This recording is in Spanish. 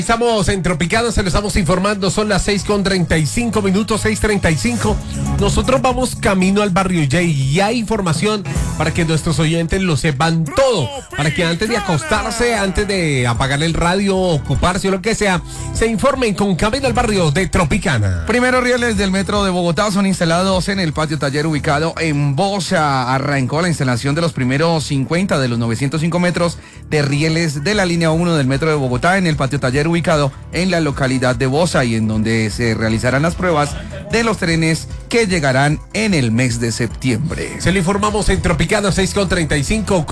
Estamos en Tropicana, se lo estamos informando, son las 6:35 minutos, 6:35. Nosotros vamos camino al barrio J y hay información para que nuestros oyentes lo sepan todo, para que antes de acostarse, antes de apagar el radio, ocuparse o lo que sea, se informen con Camino al Barrio de Tropicana. Primeros rieles del metro de Bogotá son instalados en el patio taller ubicado en Bosa. Arrancó la instalación de los primeros 50 de los 905 metros de rieles de la línea 1 del metro de Bogotá en el patio taller ubicado en la localidad de Bosa y en donde se realizarán las pruebas de los trenes que llegarán en el mes de septiembre. Se lo informamos en Tropicana 6:35.